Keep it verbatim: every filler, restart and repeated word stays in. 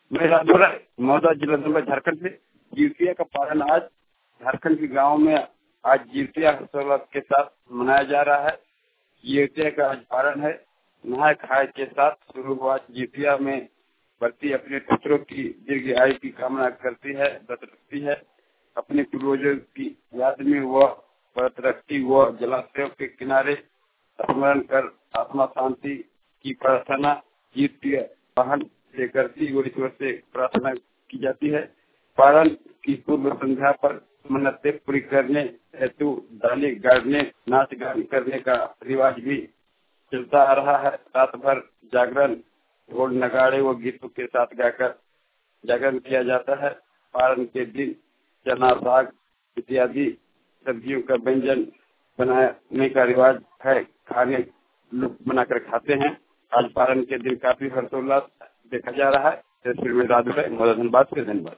मैं राजपुरा मौदा जिला नंबर झारखंड से। जितिया का पारण आज झारखंड के गांव में आज जितिया हर्षोल्लास के साथ मनाया जा रहा है। जितिया का आज पारण है। नहाय खाए के साथ शुरू हुआ। जितिया में बच्ची अपने पुत्रों की दीर्घ आयु की कामना करती है, व्रत रखती है। अपने पूर्वजों की याद में वह व्रत रखती, वह जलाशयों के किनारे स्मरण कर आत्मा शांति की प्रार्थना जितिया वाहन से करती, वो ईश्वर से प्रार्थना की जाती है। पारण की पूर्व संध्या पर मन्नतें पूरी करने हेतु डाली गाड़ने, नाच गान करने का रिवाज भी चलता आ रहा है। रात भर जागरण ढोल नगाड़े व गीतों के साथ गाकर जागरण किया जाता है। पारण के दिन चना साग इत्यादि सब्जियों का व्यंजन बनाने का रिवाज है। खाने लोग बनाकर खाते हैं। आज पारण के दिन काफी हर्षोल्लास देखा जा रहा है। तस्वीर में राजू है। धन्यवाद।